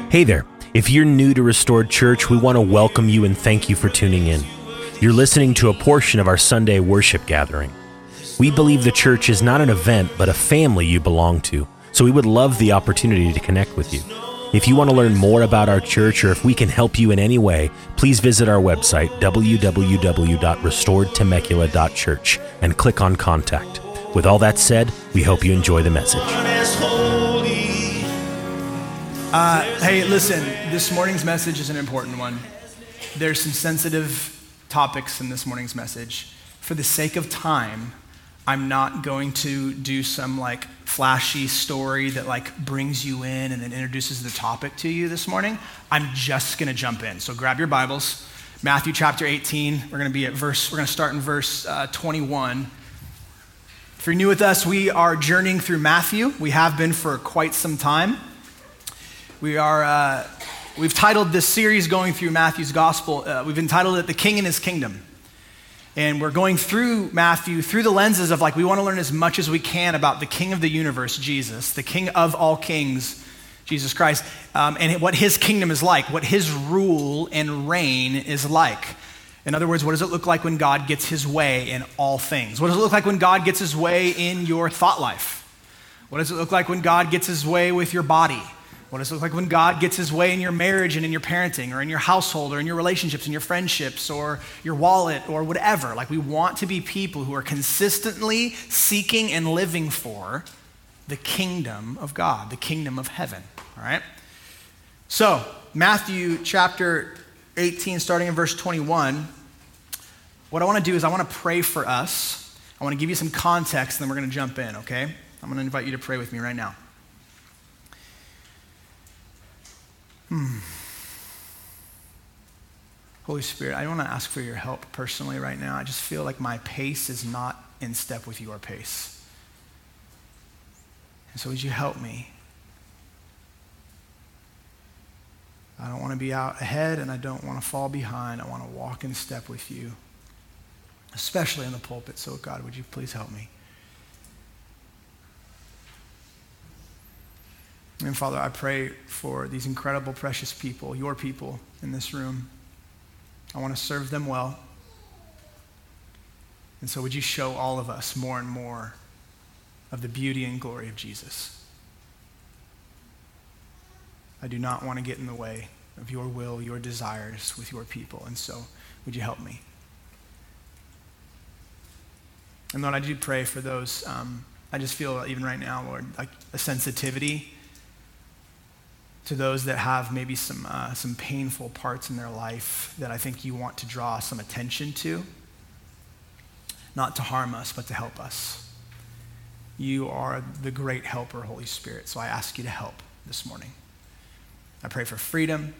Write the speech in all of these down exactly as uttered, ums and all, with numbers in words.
Hey there. If you're new to Restored Church, we want to welcome you and thank you for tuning in. You're listening to a portion of our Sunday worship gathering. We believe the church is not an event, but a family you belong to, so we would love the opportunity to connect with you. If you want to learn more about our church or if we can help you in any way, please visit our website, w w w dot restored temecula dot church, and click on Contact. With all that said, we hope you enjoy the message. Uh, hey, listen, this morning's message is an important one. There's some sensitive topics in this morning's message. For the sake of time, I'm not going to do some like flashy story that like brings you in and then introduces the topic to you this morning. I'm just gonna jump in. So grab your Bibles, Matthew chapter eighteen. We're gonna be at verse, we're gonna start in verse uh, twenty-one. If you're new with us, we are journeying through Matthew. We have been for quite some time. We are, uh, we've titled this series going through Matthew's gospel, uh, we've entitled it The King and His Kingdom. And we're going through Matthew through the lenses of like, we want to learn as much as we can about the King of the universe, Jesus, the King of all kings, Jesus Christ, um, and what his kingdom is like, what his rule and reign is like. In other words, what does it look like when God gets his way in all things? What does it look like when God gets his way in your thought life? What does it look like when God gets his way with your body? What does it look like when God gets his way in your marriage and in your parenting or in your household or in your relationships and your friendships or your wallet or whatever? Like, we want to be people who are consistently seeking and living for the kingdom of God, the kingdom of heaven, all right? So, Matthew chapter eighteen, starting in verse twenty-one, what I want to do is I want to pray for us. I want to give you some context, and then we're going to jump in, okay? I'm going to invite you to pray with me right now. Hmm. Holy Spirit, I want to ask for your help personally right now. I just feel like my pace is not in step with your pace. And so would you help me? I don't want to be out ahead and I don't want to fall behind. I want to walk in step with you, especially in the pulpit. So God, would you please help me? And Father, I pray for these incredible, precious people, your people in this room. I want to serve them well. And so would you show all of us more and more of the beauty and glory of Jesus? I do not want to get in the way of your will, your desires with your people. And so would you help me? And Lord, I do pray for those, um, I just feel even right now, Lord, like a sensitivity to those that have maybe some uh, some painful parts in their life that I think you want to draw some attention to, not to harm us, but to help us. You are the great helper, Holy Spirit, so I ask you to help this morning. I pray for freedom.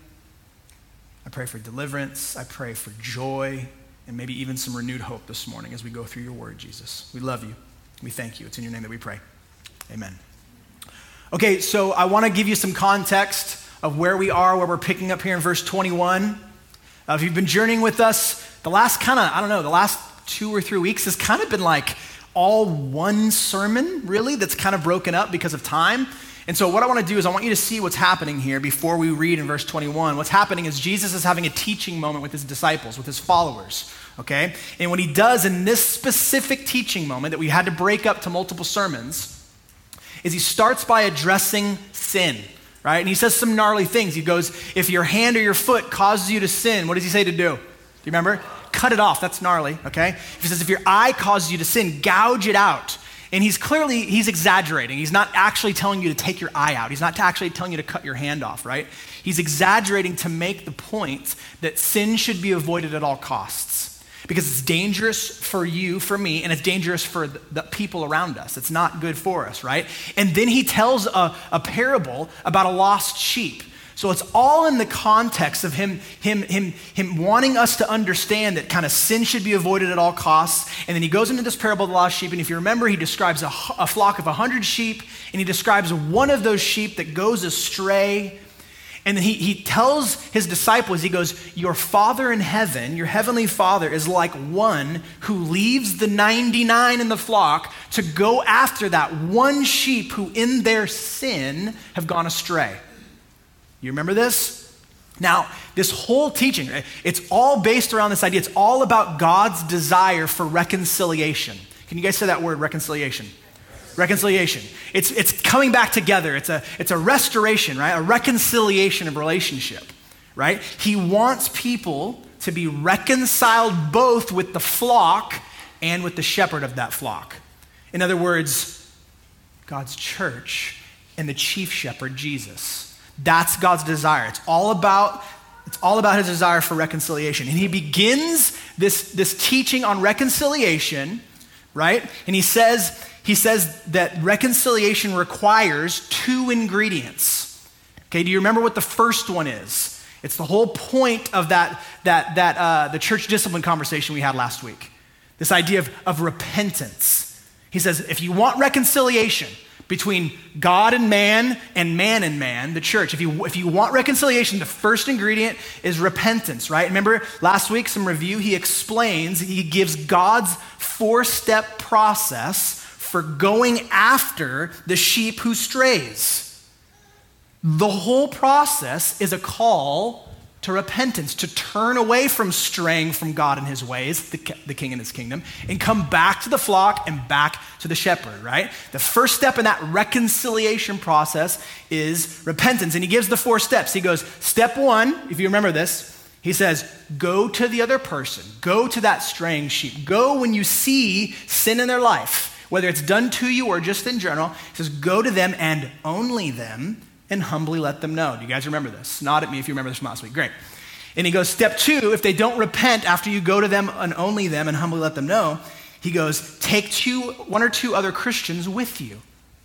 I pray for deliverance. I pray for joy, and maybe even some renewed hope this morning as we go through your word, Jesus. We love you. We thank you. It's in your name that we pray. Amen. Okay, so I want to give you some context of where we are, where we're picking up here in verse twenty-one. Uh, if you've been journeying with us, the last kind of, I don't know, the last two or three weeks has kind of been like all one sermon, really, that's kind of broken up because of time. And so what I want to do is I want you to see what's happening here before we read in verse twenty-one. What's happening is Jesus is having a teaching moment with his disciples, with his followers, okay? And what he does in this specific teaching moment that we had to break up to multiple sermons is he starts by addressing sin, right? And he says some gnarly things. He goes, if your hand or your foot causes you to sin, what does he say to do? Do you remember? Cut it off. That's gnarly, okay? He says, if your eye causes you to sin, gouge it out. And he's clearly, he's exaggerating. He's not actually telling you to take your eye out. He's not actually telling you to cut your hand off, right? He's exaggerating to make the point that sin should be avoided at all costs. Because it's dangerous for you, for me, and it's dangerous for the people around us. It's not good for us, right? And then he tells a, a parable about a lost sheep. So it's all in the context of him, him, him, him wanting us to understand that kind of sin should be avoided at all costs. And then he goes into this parable of the lost sheep. And if you remember, he describes a, a flock of a hundred sheep, and he describes one of those sheep that goes astray. And then he, he tells his disciples, he goes, your Father in heaven, your heavenly Father is like one who leaves the ninety-nine in the flock to go after that one sheep who in their sin have gone astray. You remember this? Now, this whole teaching, it's all based around this idea. It's all about God's desire for reconciliation. Can you guys say that word, reconciliation? Reconciliation. It's, it's coming back together. It's a, it's a restoration, right? A reconciliation of relationship, right? He wants people to be reconciled both with the flock and with the shepherd of that flock. In other words, God's church and the chief shepherd, Jesus. That's God's desire. It's all about, it's all about his desire for reconciliation. And he begins this, this teaching on reconciliation, right? And he says, he says that reconciliation requires two ingredients. Okay, do you remember what the first one is? It's the whole point of that, that, that uh, the church discipline conversation we had last week. This idea of, of repentance. He says, if you want reconciliation between God and man and man and man, the church, if you, if you want reconciliation, the first ingredient is repentance, right? Remember last week, some review, he explains, he gives God's four-step process for going after the sheep who strays. The whole process is a call to repentance, to turn away from straying from God and his ways, the, the king and his kingdom, and come back to the flock and back to the shepherd, right? The first step in that reconciliation process is repentance. And he gives the four steps. He goes, step one, if you remember this, he says, go to the other person. Go to that straying sheep. Go when you see sin in their life, whether it's done to you or just in general. He says, go to them and only them, and humbly let them know. Do you guys remember this? Nod at me if you remember this from last week. Great. And he goes, step two, if they don't repent after you go to them and only them and humbly let them know, he goes, take two, one or two other Christians with you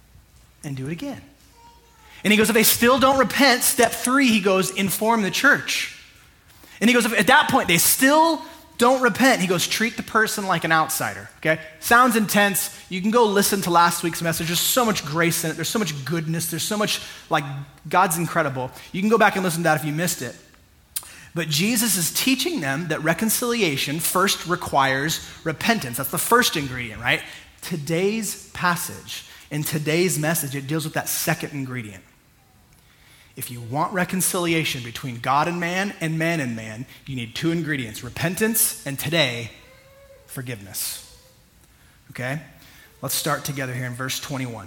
and do it again. And he goes, if they still don't repent, step three, he goes, inform the church. And he goes, if at that point they still don't repent, he goes, treat the person like an outsider, okay? Sounds intense. You can go listen to last week's message. There's so much grace in it. There's so much goodness. There's so much, like, God's incredible. You can go back and listen to that if you missed it. But Jesus is teaching them that reconciliation first requires repentance. That's the first ingredient, right? Today's passage and today's message, it deals with that second ingredient. If you want reconciliation between God and man and man and man, you need two ingredients, repentance and today, forgiveness. Okay? Let's start together here in verse twenty-one.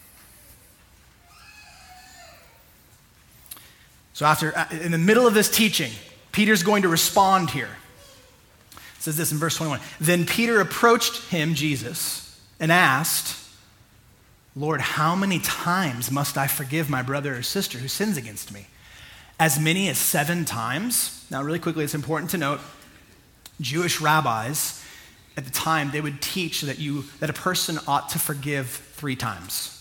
So after, in the middle of this teaching, Peter's going to respond here. It says this in verse twenty-one. Then Peter approached him, Jesus, and asked, Lord, how many times must I forgive my brother or sister who sins against me? As many as seven times? Now, really quickly, it's important to note, Jewish rabbis at the time, they would teach that you that a person ought to forgive three times.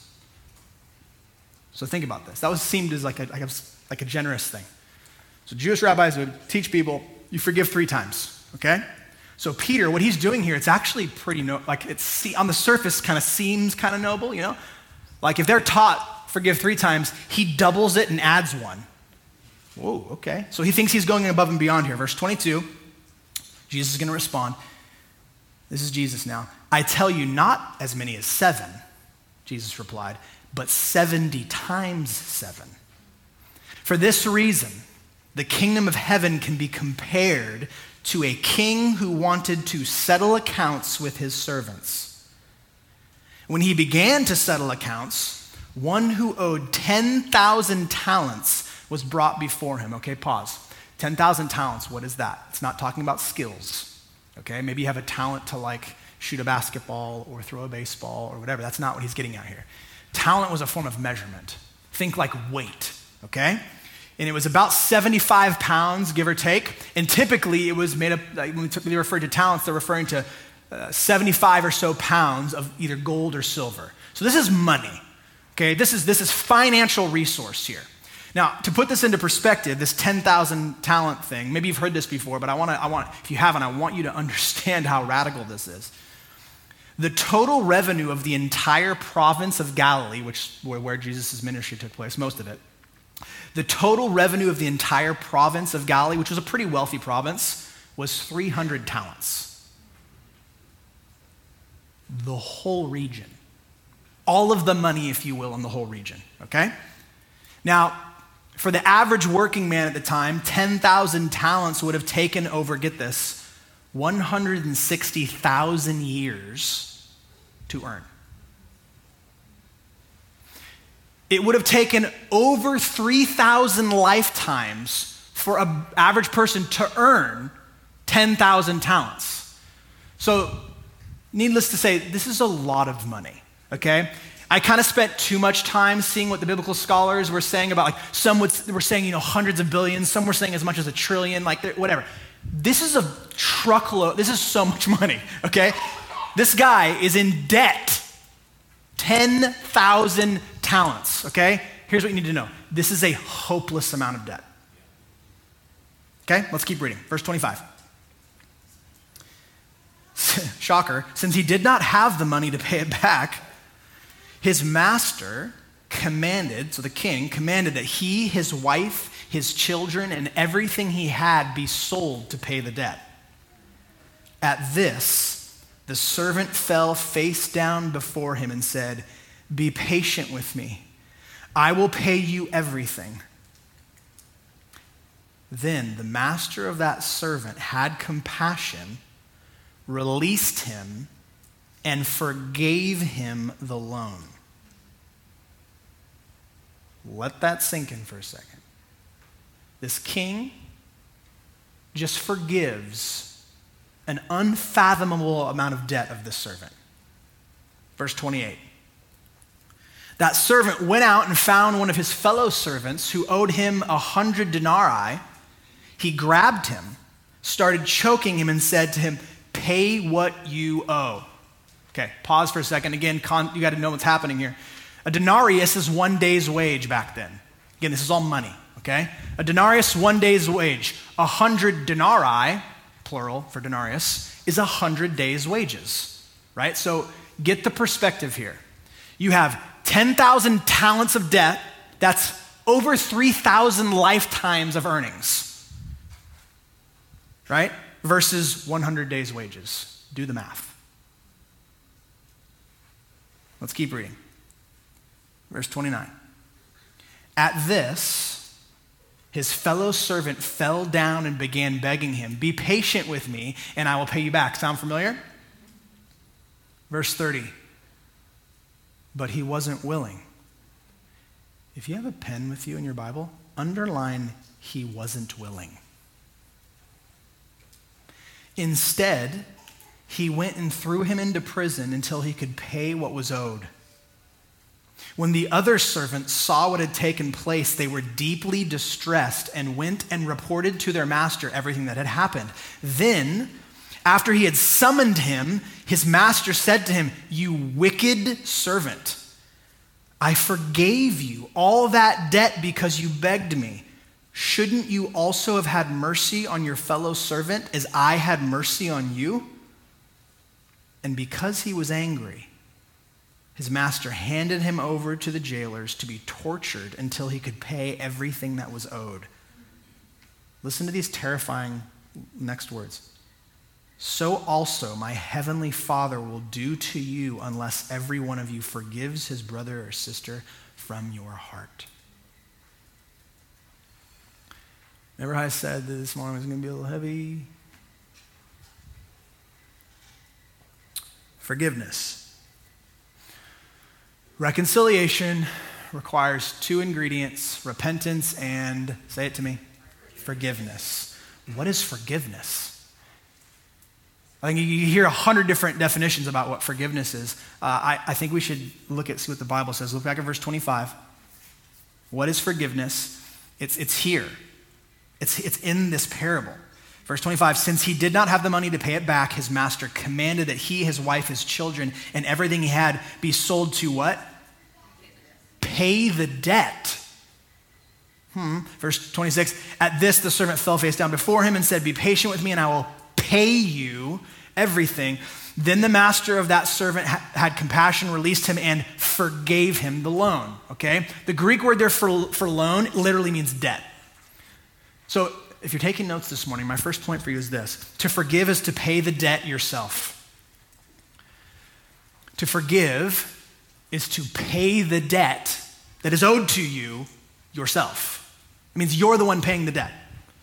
So think about this. That was seemed as like a, like a, like a generous thing. So Jewish rabbis would teach people, you forgive three times, okay? So Peter, what he's doing here, it's actually pretty, no, like it's on the surface kind of seems kind of noble, you know? Like if they're taught forgive three times, he doubles it and adds one. Whoa, okay. So he thinks he's going above and beyond here. Verse twenty-two, Jesus is going to respond. This is Jesus now. I tell you, not as many as seven, Jesus replied, but seventy times seven. For this reason, the kingdom of heaven can be compared to a king who wanted to settle accounts with his servants. When he began to settle accounts, one who owed ten thousand talents was brought before him. Okay, pause. ten thousand talents, what is that? It's not talking about skills. Okay, maybe you have a talent to like shoot a basketball or throw a baseball or whatever. That's not what he's getting at here. Talent was a form of measurement. Think like weight, okay? And it was about seventy-five pounds, give or take. And typically it was made up, like when they referred to talents, they're referring to uh, seventy-five or so pounds of either gold or silver. So this is money, okay? This is, this is financial resource here. Now, to put this into perspective, this ten thousand talent thing, maybe you've heard this before, but I want to, I want, if you haven't, I want you to understand how radical this is. The total revenue of the entire province of Galilee, which where, where Jesus' ministry took place, most of it, the total revenue of the entire province of Galilee, which was a pretty wealthy province, was three hundred talents. The whole region. All of the money, if you will, in the whole region, okay? Now, For the average working man at the time, ten thousand talents would have taken over, get this, one hundred sixty thousand years to earn. It would have taken over three thousand lifetimes for an average person to earn ten thousand talents. So, needless to say, this is a lot of money, okay? I kind of spent too much time seeing what the biblical scholars were saying about, like, some would, were saying, you know, hundreds of billions, some were saying as much as a trillion, like, whatever. This is a truckload, this is so much money, okay? This guy is in debt, ten thousand talents, okay? Here's what you need to know. This is a hopeless amount of debt. Okay, let's keep reading. Verse twenty-five. Shocker, since he did not have the money to pay it back, his master commanded, so the king commanded that he, his wife, his children, and everything he had be sold to pay the debt. At this, the servant fell face down before him and said, "Be patient with me. I will pay you everything." Then the master of that servant had compassion, released him, and forgave him the loan. Let that sink in for a second. This king just forgives an unfathomable amount of debt of this servant. Verse twenty-eight. That servant went out and found one of his fellow servants who owed him a hundred denarii. He grabbed him, started choking him, and said to him, "Pay what you owe." Okay, pause for a second. Again, con- you got to know what's happening here. A denarius is one day's wage back then. Again, this is all money, okay? A denarius, one day's wage. A hundred denarii, plural for denarius, is a hundred days' wages, right? So get the perspective here. You have ten thousand talents of debt. That's over three thousand lifetimes of earnings, right? Versus one hundred days' wages. Do the math. Let's keep reading. Verse twenty-nine. At this, his fellow servant fell down and began begging him, "Be patient with me, and I will pay you back." Sound familiar? Verse thirty. But he wasn't willing. If you have a pen with you in your Bible, underline "he wasn't willing." Instead, he went and threw him into prison until he could pay what was owed. When the other servants saw what had taken place, they were deeply distressed and went and reported to their master everything that had happened. Then, after he had summoned him, his master said to him, "You wicked servant, I forgave you all that debt because you begged me. Shouldn't you also have had mercy on your fellow servant as I had mercy on you?" And because he was angry, his master handed him over to the jailers to be tortured until he could pay everything that was owed. Listen to these terrifying next words. "So also my heavenly Father will do to you unless every one of you forgives his brother or sister from your heart." Remember how I said that this morning was going to be a little heavy? Forgiveness. Reconciliation requires two ingredients: repentance and, say it to me, forgiveness. What is forgiveness? I think you hear a hundred different definitions about what forgiveness is. Uh, I, I think we should look at, see what the Bible says. Look back at verse twenty-five. What is forgiveness? It's, it's here. It's, it's in this parable. Verse twenty-five, since he did not have the money to pay it back, his master commanded that he, his wife, his children, and everything he had be sold to what? Pay the debt. Hmm. Verse twenty-six, at this the servant fell face down before him and said, "Be patient with me and I will pay you everything." Then the master of that servant ha- had compassion, released him, and forgave him the loan. Okay? The Greek word there for, for loan literally means debt. So if you're taking notes this morning, my first point for you is this. To forgive is to pay the debt yourself. To forgive is to pay the debt that is owed to you yourself. It means you're the one paying the debt.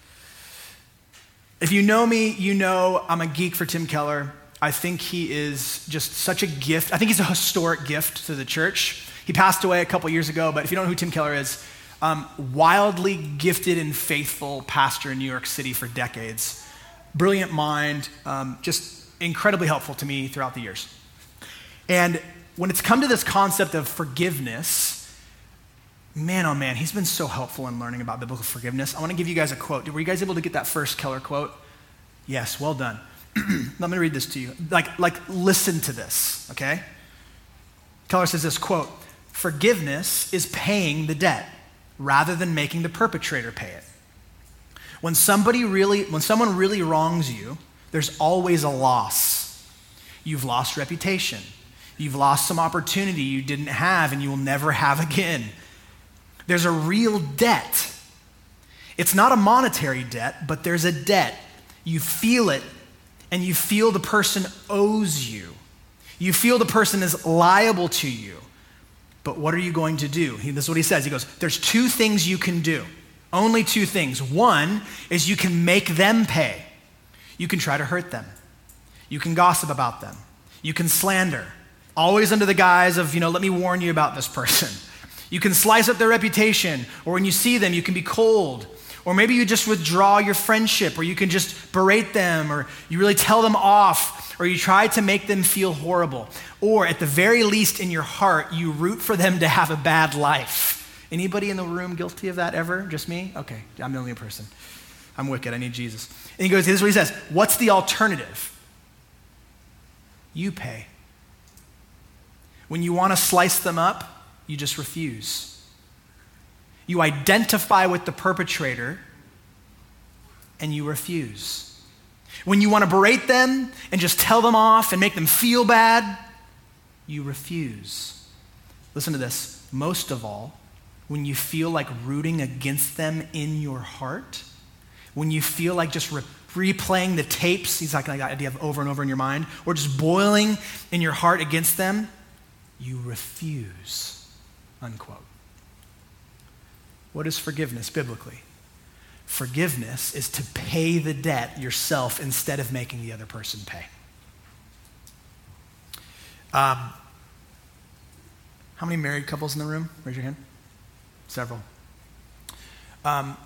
If you know me, you know I'm a geek for Tim Keller. I think he is just such a gift. I think he's a historic gift to the church. He passed away a couple years ago, but if you don't know who Tim Keller is, um, wildly gifted and faithful pastor in New York City for decades. Brilliant mind, um, just incredibly helpful to me throughout the years. And when it's come to this concept of forgiveness, man, oh man, he's been so helpful in learning about biblical forgiveness. I want to give you guys a quote. Were you guys able to get that first Keller quote? Yes, well done. Let me read this to you. Like, like, listen to this, okay? Keller says this, quote, "Forgiveness is paying the debt rather than making the perpetrator pay it. When somebody really, when someone really wrongs you, there's always a loss. You've lost reputation. You've lost some opportunity you didn't have and you will never have again. There's a real debt. It's not a monetary debt, but there's a debt. You feel it, and you feel the person owes you. You feel the person is liable to you. But what are you going to do?" He, this is what he says. He goes, "There's two things you can do. Only two things. One is you can make them pay. You can try to hurt them. You can gossip about them. You can slander. Always under the guise of, you know, let me warn you about this person. You can slice up their reputation, or when you see them, you can be cold. Or maybe you just withdraw your friendship, or you can just berate them, or you really tell them off, or you try to make them feel horrible. Or at the very least in your heart, you root for them to have a bad life." Anybody in the room guilty of that ever? Just me? Okay, I'm the only person. I'm wicked, I need Jesus. And he goes, this is what he says, "What's the alternative? You pay. When you want to slice them up, you just refuse. You identify with the perpetrator and you refuse. When you want to berate them and just tell them off and make them feel bad, you refuse. Listen to this. Most of all, when you feel like rooting against them in your heart, when you feel like just re- replaying the tapes, he's like that idea of over and over in your mind, or just boiling in your heart against them, you refuse." Unquote. What is forgiveness biblically? Forgiveness is to pay the debt yourself instead of making the other person pay. Um, how many married couples in the room? Raise your hand. Several. Um,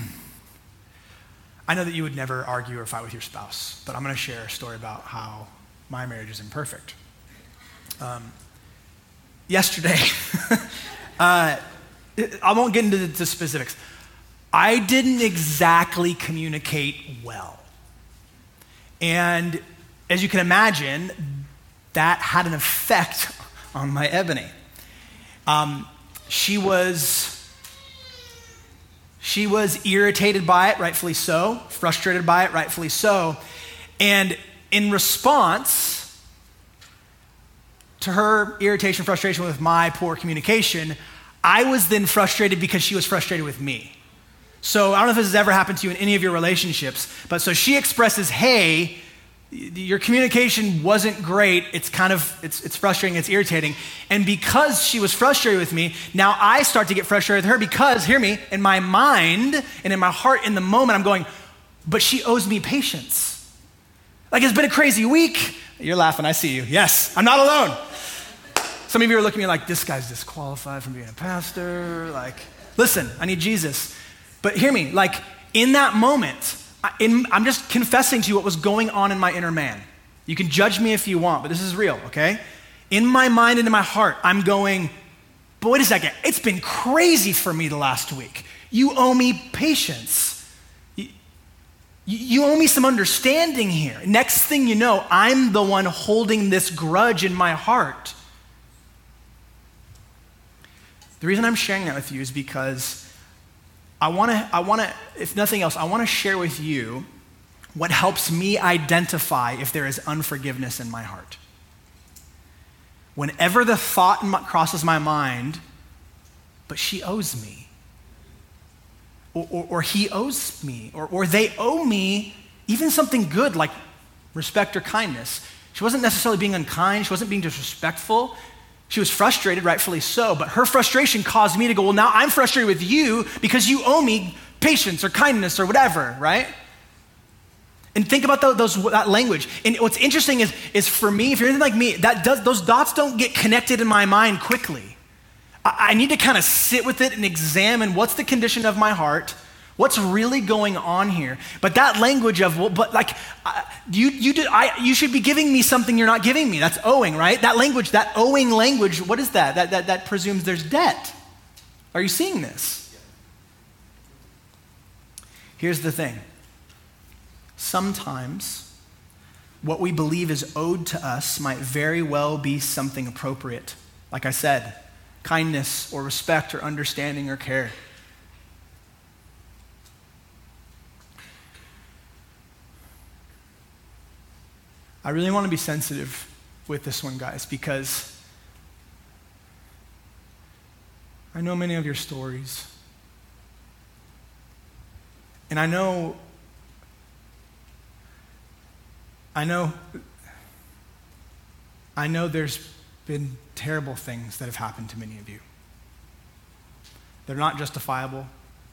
I know that you would never argue or fight with your spouse, but I'm going to share a story about how my marriage is imperfect. Um, yesterday, uh, I won't get into the, the specifics. I didn't exactly communicate well. And as you can imagine, that had an effect on my Ebony. Um, she was, she was irritated by it, rightfully so, frustrated by it, rightfully so. And in response to her irritation, frustration with my poor communication, I was then frustrated because she was frustrated with me. So I don't know if this has ever happened to you in any of your relationships, but so she expresses, "Hey, your communication wasn't great. It's kind of, it's, it's frustrating, it's irritating." And because she was frustrated with me, now I start to get frustrated with her because, hear me, in my mind and in my heart in the moment, I'm going, but she owes me patience. Like, it's been a crazy week. You're laughing, I see you. Yes, I'm not alone. Some of you are looking at me like, this guy's disqualified from being a pastor. Like, listen, I need Jesus. But hear me, like in that moment, I, in, I'm just confessing to you what was going on in my inner man. You can judge me if you want, but this is real, okay? In my mind and in my heart, I'm going, but wait a second, it's been crazy for me the last week. You owe me patience. You, you owe me some understanding here. Next thing you know, I'm the one holding this grudge in my heart. The reason I'm sharing that with you is because I want to, I want to, if nothing else, I want to share with you what helps me identify if there is unforgiveness in my heart. Whenever the thought crosses my mind, but she owes me, or, or, or he owes me, or, or they owe me even something good like respect or kindness. She wasn't necessarily being unkind. She wasn't being disrespectful. She was frustrated, rightfully so, but her frustration caused me to go, well, now I'm frustrated with you because you owe me patience or kindness or whatever, right? And think about those, those that language. And what's interesting is, is for me, if you're anything like me, that does, those dots don't get connected in my mind quickly. I, I need to kind of sit with it and examine what's the condition of my heart, what's really going on here. But that language of, well, but like, uh, you you do, I, you should be giving me something you're not giving me. That's owing, right? That language, that owing language, what is that? That, that, that presumes there's debt. Are you seeing this? Here's the thing. Sometimes what we believe is owed to us might very well be something appropriate. Like I said, kindness or respect or understanding or care. I really want to be sensitive with this one, guys, because I know many of your stories. And I know I know, I know there's been terrible things that have happened to many of you. They're not justifiable.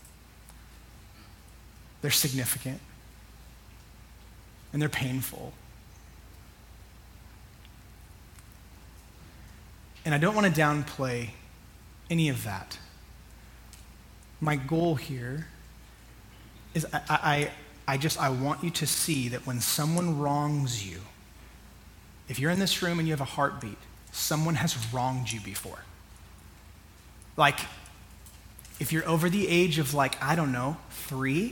They're significant. And they're painful. And I don't want to downplay any of that. My goal here is I, I I just, I want you to see that when someone wrongs you, if you're in this room and you have a heartbeat, someone has wronged you before. Like, if you're over the age of like, I don't know, three,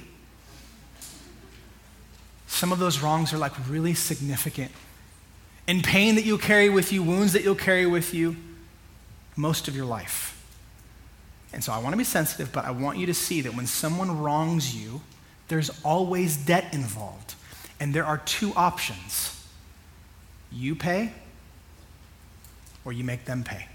some of those wrongs are like really significant. And pain that you'll carry with you, wounds that you'll carry with you most of your life. And so I want to be sensitive, but I want you to see that when someone wrongs you, there's always debt involved. And there are two options. You pay, or you make them pay.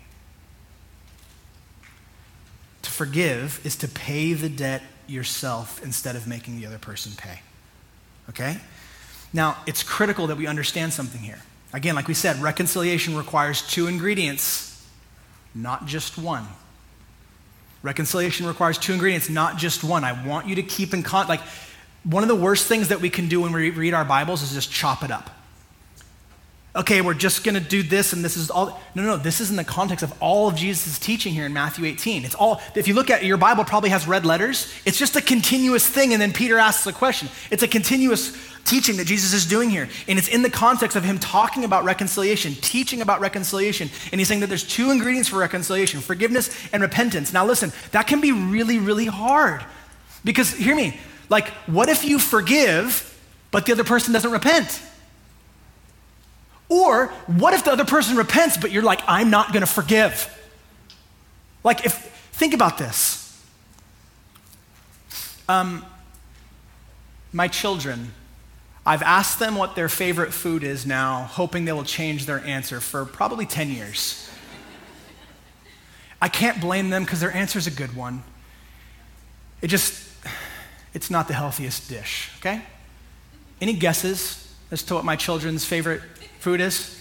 To forgive is to pay the debt yourself instead of making the other person pay. Okay? Now, it's critical that we understand something here. Again, like we said, reconciliation requires two ingredients, not just one. Reconciliation requires two ingredients, not just one. I want you to keep in contact. Like, one of the worst things that we can do when we read our Bibles is just chop it up. Okay, we're just going to do this, and this is all. No, no, no. This is in the context of all of Jesus' teaching here in Matthew eighteen. It's all, if you look at your Bible, probably has red letters. It's just a continuous thing, and then Peter asks a question. It's a continuous teaching that Jesus is doing here. And it's in the context of him talking about reconciliation, teaching about reconciliation. And he's saying that there's two ingredients for reconciliation, forgiveness and repentance. Now listen, that can be really, really hard. Because, hear me, like, what if you forgive, but the other person doesn't repent? Or what if the other person repents, but you're like, I'm not going to forgive? Like, if, think about this. Um, my children, I've asked them what their favorite food is now, hoping they will change their answer for probably ten years. I can't blame them because their answer's a good one. It just, it's not the healthiest dish, okay? Any guesses as to what my children's favorite food is?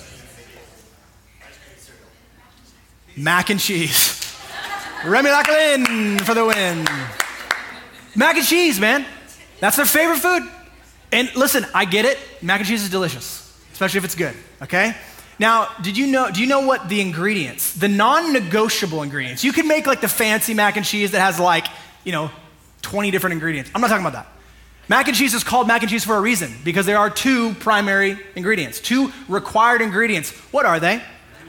Mac and cheese. Remy Lachlan for the win. Mac and cheese, man. That's their favorite food. And listen, I get it. Mac and cheese is delicious, especially if it's good, okay? Now, did you know, do you know what the ingredients, the non-negotiable ingredients, you can make like the fancy mac and cheese that has like, you know, twenty different ingredients. I'm not talking about that. Mac and cheese is called mac and cheese for a reason, because there are two primary ingredients, two required ingredients. What are they?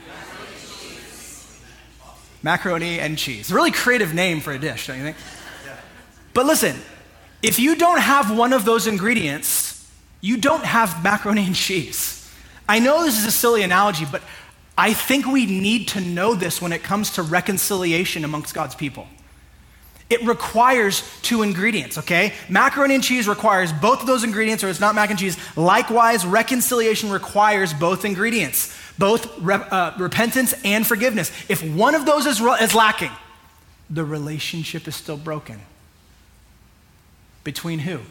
Macaroni and cheese. It's a really creative name for a dish, don't you think? Yeah. But listen, if you don't have one of those ingredients, you don't have macaroni and cheese. I know this is a silly analogy, but I think we need to know this when it comes to reconciliation amongst God's people. It requires two ingredients, okay? Macaroni and cheese requires both of those ingredients, or it's not mac and cheese. Likewise, reconciliation requires both ingredients, both re- uh, repentance and forgiveness. If one of those is, is lacking, the relationship is still broken. Between who?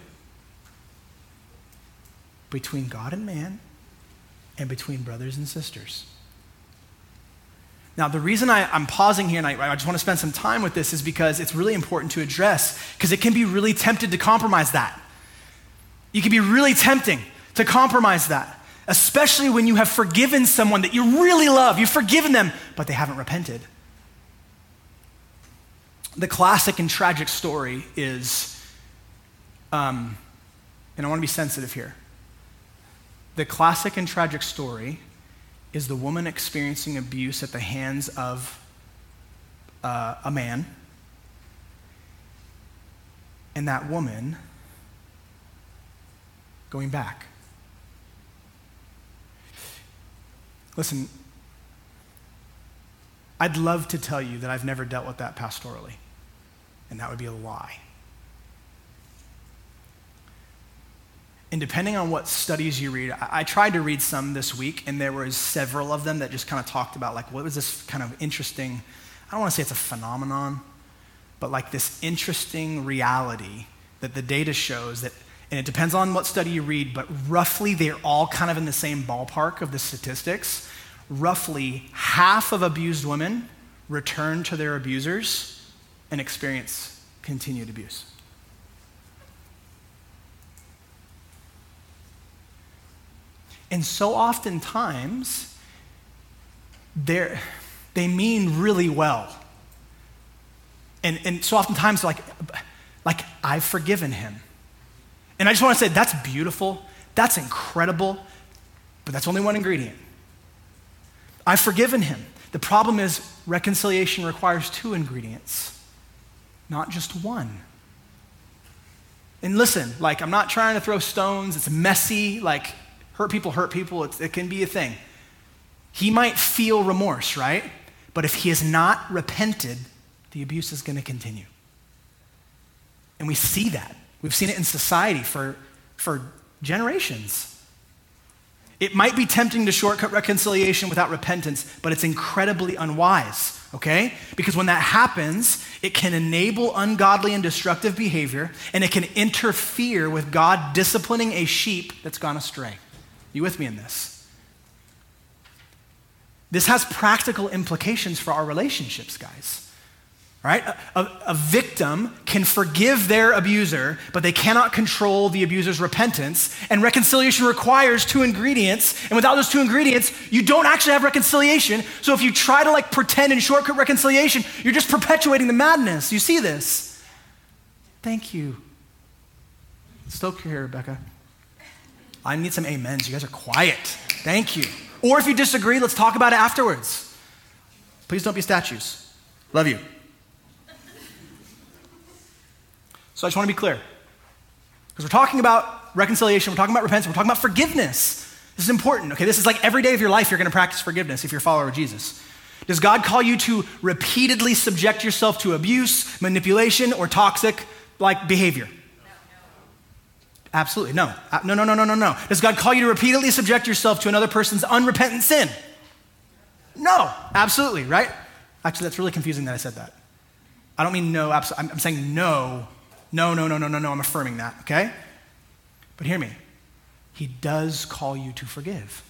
Between God and man, and between brothers and sisters. Now, the reason I, I'm pausing here and I, I just want to spend some time with this is because it's really important to address, because it can be really tempted to compromise that. You can be really tempting to compromise that, especially when you have forgiven someone that you really love. You've forgiven them, but they haven't repented. The classic and tragic story is, um, and I want to be sensitive here. The classic and tragic story is the woman experiencing abuse at the hands of uh, a man, and that woman going back. Listen, I'd love to tell you that I've never dealt with that pastorally, and that would be a lie. And depending on what studies you read, I, I tried to read some this week, and there was several of them that just kind of talked about, like, what was this kind of interesting, I don't want to say it's a phenomenon, but like this interesting reality that the data shows that, and it depends on what study you read, but roughly they're all kind of in the same ballpark of the statistics. Roughly half of abused women return to their abusers and experience continued abuse. And so oftentimes, they're, they mean really well. And, and so oftentimes, like, like, I've forgiven him. And I just want to say, that's beautiful, that's incredible, but that's only one ingredient. I've forgiven him. The problem is, reconciliation requires two ingredients, not just one. And listen, like, I'm not trying to throw stones, it's messy, like, hurt people hurt people, it's, it can be a thing. He might feel remorse, right? But if he has not repented, the abuse is going to continue. And we see that. We've seen it in society for, for generations. It might be tempting to shortcut reconciliation without repentance, but it's incredibly unwise, okay? Because when that happens, it can enable ungodly and destructive behavior, and it can interfere with God disciplining a sheep that's gone astray. You with me in this? This has practical implications for our relationships, guys. Right? A, a, a victim can forgive their abuser, but they cannot control the abuser's repentance. And reconciliation requires two ingredients. And without those two ingredients, you don't actually have reconciliation. So if you try to like pretend and shortcut reconciliation, you're just perpetuating the madness. You see this? Thank you. Stoke your hair, Rebecca. I need some amens. You guys are quiet. Thank you. Or if you disagree, let's talk about it afterwards. Please don't be statues. Love you. So I just want to be clear. Because we're talking about reconciliation, we're talking about repentance, we're talking about forgiveness. This is important, okay? This is like every day of your life you're going to practice forgiveness if you're a follower of Jesus. Does God call you to repeatedly subject yourself to abuse, manipulation, or toxic like behavior? Absolutely, no. No, no, no, no, no, no. Does God call you to repeatedly subject yourself to another person's unrepentant sin? No, absolutely, right? Actually, that's really confusing that I said that. I don't mean no, absolutely. I'm saying no, no, no, no, no, no, no. I'm affirming that, okay? But hear me. He does call you to forgive.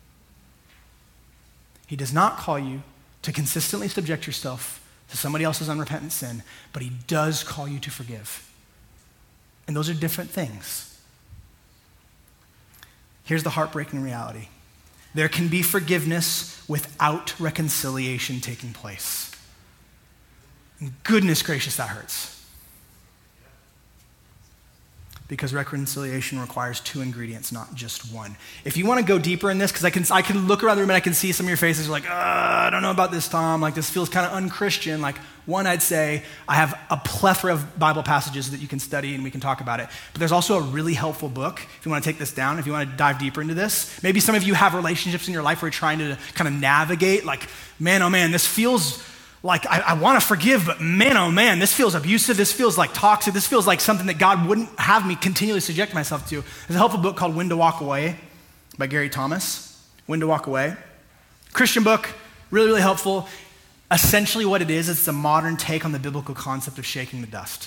He does not call you to consistently subject yourself to somebody else's unrepentant sin, but he does call you to forgive. And those are different things. Here's the heartbreaking reality. There can be forgiveness without reconciliation taking place. And goodness gracious, that hurts. Because reconciliation requires two ingredients, not just one. If you want to go deeper in this, because I can I can look around the room and I can see some of your faces like, uh, I don't know about this, Tom. Like, this feels kind of unchristian. Like, one, I'd say I have a plethora of Bible passages that you can study and we can talk about it. But there's also a really helpful book if you want to take this down, if you want to dive deeper into this. Maybe some of you have relationships in your life where you're trying to kind of navigate, like, man, oh man, this feels like I, I want to forgive, but man, oh man, this feels abusive. This feels like toxic. This feels like something that God wouldn't have me continually subject myself to. There's a helpful book called When to Walk Away by Gary Thomas. When to Walk Away. Christian book, really, really helpful. Essentially what it is, it's a modern take on the biblical concept of shaking the dust.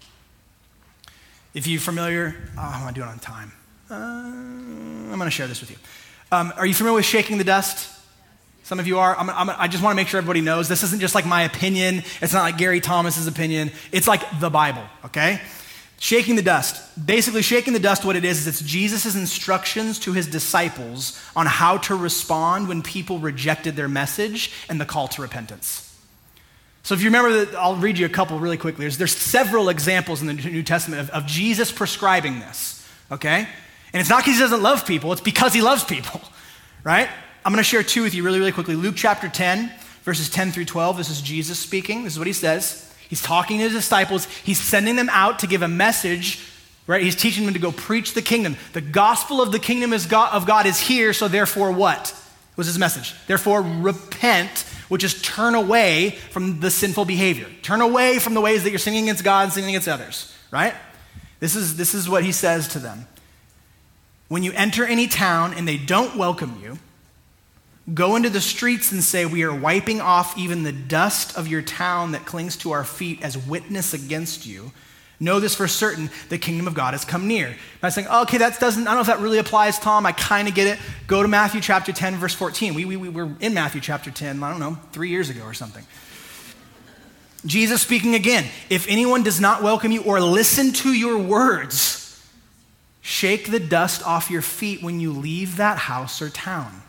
If you're familiar, oh, I want to do it on time. Uh, I'm going to share this with you. Um, are you familiar with shaking the dust? Some of you are. I'm, I'm, I just want to make sure everybody knows this isn't just like my opinion. It's not like Gary Thomas's opinion. It's like the Bible, okay? Shaking the dust. Basically, shaking the dust, what it is, is it's Jesus' instructions to his disciples on how to respond when people rejected their message and the call to repentance. So if you remember, that, I'll read you a couple really quickly. There's, there's several examples in the New Testament of, of Jesus prescribing this, okay? And it's not because he doesn't love people, it's because he loves people, right? I'm going to share two with you really, really quickly. Luke chapter ten, verses ten through twelve. This is Jesus speaking. This is what he says. He's talking to his disciples. He's sending them out to give a message, right? He's teaching them to go preach the kingdom. The gospel of the kingdom is God, of God is here, so therefore what? Was his message. Therefore, repent, which is turn away from the sinful behavior. Turn away from the ways that you're sinning against God and sinning against others, right? This is, this is what he says to them. When you enter any town and they don't welcome you, go into the streets and say, we are wiping off even the dust of your town that clings to our feet as witness against you. Know this for certain, the kingdom of God has come near. By saying, oh, okay, that doesn't, I don't know if that really applies, Tom. I kind of get it. Go to Matthew chapter ten, verse fourteen. We, we, we were in Matthew chapter ten, I don't know, three years ago or something. Jesus speaking again, if anyone does not welcome you or listen to your words, shake the dust off your feet when you leave that house or town.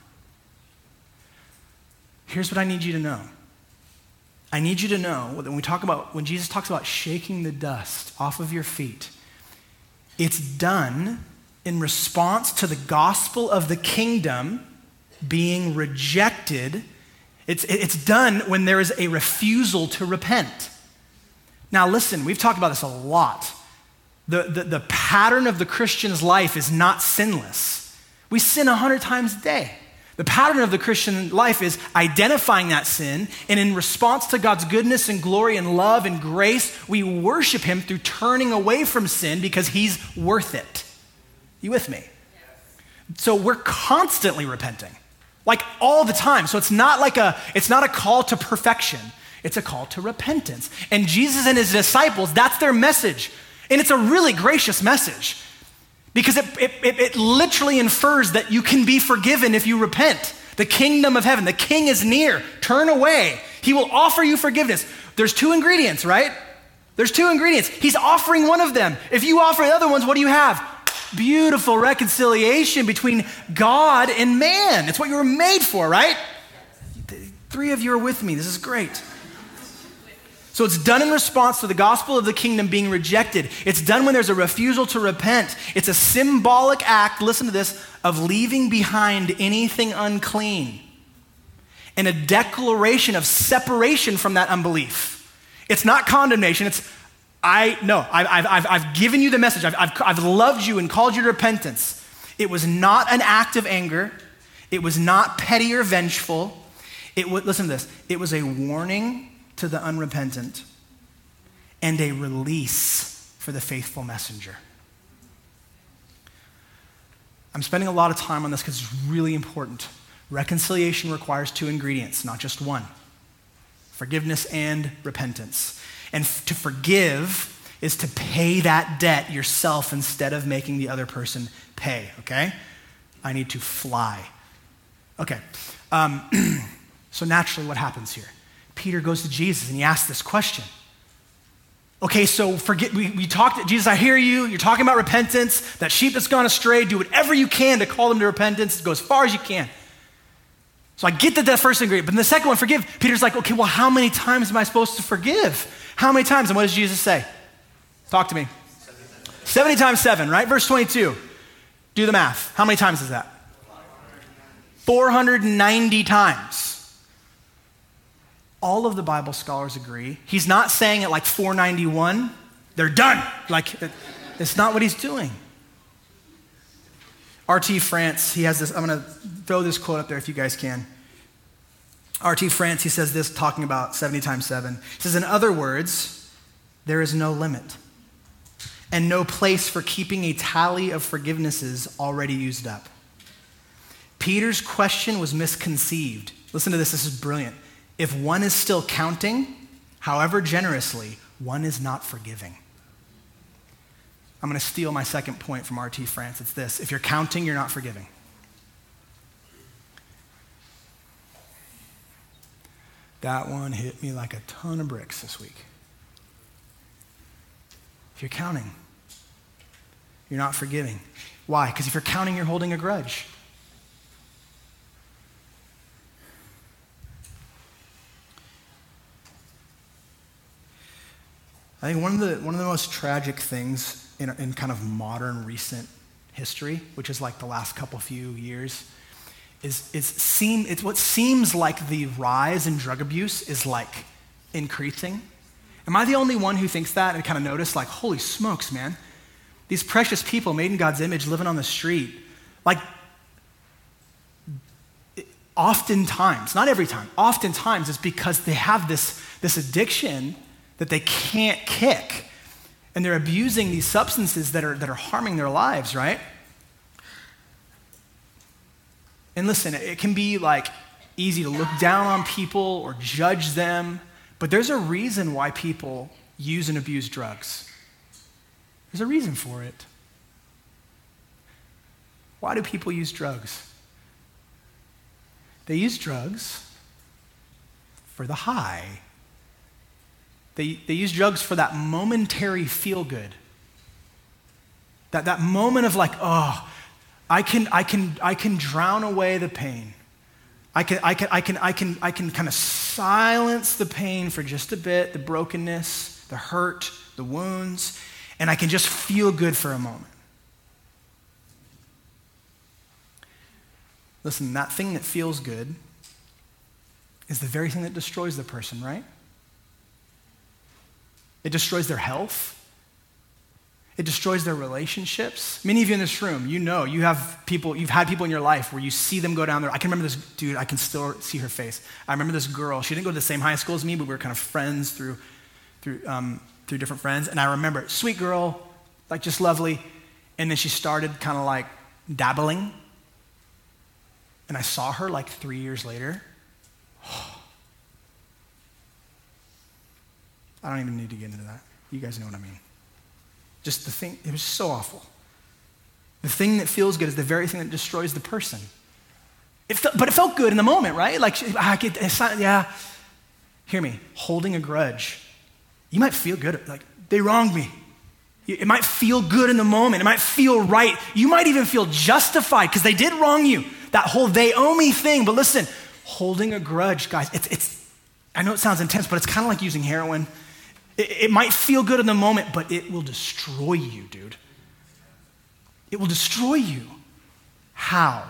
Here's what I need you to know. I need you to know that when we talk about, when Jesus talks about shaking the dust off of your feet, it's done in response to the gospel of the kingdom being rejected. It's, it's done when there is a refusal to repent. Now listen, we've talked about this a lot. The, the, the pattern of the Christian's life is not sinless. We sin a hundred times a day. The pattern of the Christian life is identifying that sin, and in response to God's goodness and glory and love and grace, we worship him through turning away from sin because he's worth it. You with me? Yes. So we're constantly repenting, like all the time. So it's not like a, it's not a call to perfection. It's a call to repentance. And Jesus and his disciples, that's their message. And it's a really gracious message. Because it, it, it, it literally infers that you can be forgiven if you repent. The kingdom of heaven, the king is near. Turn away. He will offer you forgiveness. There's two ingredients, right? There's two ingredients. He's offering one of them. If you offer the other ones, what do you have? Beautiful reconciliation between God and man. It's what you were made for, right? Three of you are with me. This is great. So it's done in response to the gospel of the kingdom being rejected. It's done when there's a refusal to repent. It's a symbolic act, listen to this, of leaving behind anything unclean and a declaration of separation from that unbelief. It's not condemnation. It's, I, no, I've, I've, I've given you the message. I've, I've, I've loved you and called you to repentance. It was not an act of anger. It was not petty or vengeful. It w- listen to this. It was a warning to the unrepentant, and a release for the faithful messenger. I'm spending a lot of time on this because it's really important. Reconciliation requires two ingredients, not just one. Forgiveness and repentance. And f- to forgive is to pay that debt yourself instead of making the other person pay, okay? I need to fly. Okay, um, so naturally what happens here? Peter goes to Jesus and he asks this question. Okay, so forget, we, we talked, Jesus, I hear you. You're talking about repentance, that sheep that's gone astray. Do whatever you can to call them to repentance. Go as far as you can. So I get that that first ingredient, but then the second one, forgive. Peter's like, okay, well, how many times am I supposed to forgive? How many times? And what does Jesus say? Talk to me. seventy times seven, right? Verse twenty-two. Do the math. How many times is that? four hundred ninety times. All of the Bible scholars agree. He's not saying it like four ninety-one. They're done. Like, it's not what he's doing. R T France, he has this, I'm going to throw this quote up there if you guys can. R T France, he says this, talking about seventy times seven. He says, in other words, there is no limit and no place for keeping a tally of forgivenesses already used up. Peter's question was misconceived. Listen to this, this is brilliant. If one is still counting, however generously, one is not forgiving. I'm going to steal my second point from R T France. It's this. If you're counting, you're not forgiving. that one hit me like a ton of bricks this week. If you're counting, you're not forgiving. Why? Because if you're counting, you're holding a grudge. I think one of the one of the most tragic things in, in kind of modern recent history, which is like the last couple few years, is is seem it's what seems like the rise in drug abuse is like increasing. Am I the only one who thinks that and kind of noticed like, holy smokes, man, these precious people made in God's image living on the street, like oftentimes, not every time, oftentimes it's because they have this, this addiction that they can't kick. And they're abusing these substances that are, that are harming their lives, right? And listen, it can be like easy to look down on people or judge them, but there's a reason why people use and abuse drugs. There's a reason for it. Why do people use drugs? They use drugs for the high. They, they use drugs for that momentary feel good. That, that moment of like, oh, I can, I can, I can drown away the pain. I can, I can, I can, I can, I can kind of silence the pain for just a bit, the brokenness, the hurt, the wounds, and I can just feel good for a moment. Listen, that thing that feels good is the very thing that destroys the person, right? It destroys their health. It destroys their relationships. Many of you in this room, you know, you have people, you've had people in your life where you see them go down there. I can remember this dude, I can still see her face. I remember this girl, she didn't go to the same high school as me, but we were kind of friends through, through, um, through different friends. And I remember, sweet girl, like just lovely. And then she started kind of like dabbling. And I saw her like three years later. I don't even need to get into that. You guys know what I mean. Just the thing, it was so awful. The thing that feels good is the very thing that destroys the person. It felt, but it felt good in the moment, right? Like, I could, it's not, yeah. Hear me, holding a grudge. You might feel good, like, they wronged me. It might feel good in the moment. It might feel right. You might even feel justified because they did wrong you. That whole they owe me thing. But listen, holding a grudge, guys, it's, it's I know it sounds intense, but it's kind of like using heroin. It, it might feel good in the moment, but it will destroy you, dude. It will destroy you. How?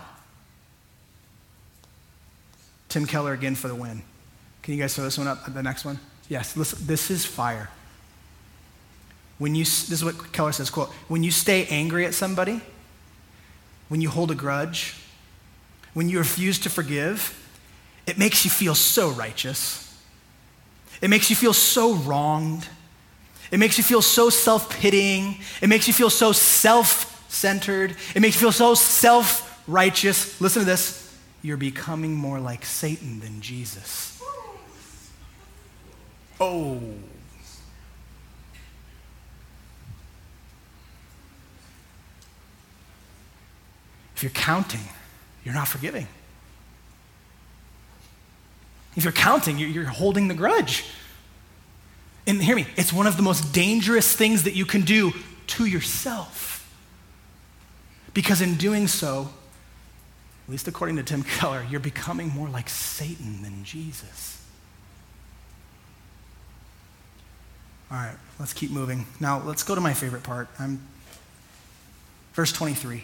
Tim Keller again for the win. Can you guys throw this one up, the next one? Yes, listen, this is fire. When you, this is what Keller says, quote, when you stay angry at somebody, when you hold a grudge, when you refuse to forgive, it makes you feel so righteous. It makes you feel so wronged. It makes you feel so self-pitying. It makes you feel so self-centered. It makes you feel so self-righteous. Listen to this. You're becoming more like Satan than Jesus. Oh. If you're counting, you're not forgiving. If you're counting, you're holding the grudge. And hear me, it's one of the most dangerous things that you can do to yourself. Because in doing so, at least according to Tim Keller, you're becoming more like Satan than Jesus. All right, let's keep moving. Now, let's go to my favorite part. I'm, verse twenty-three.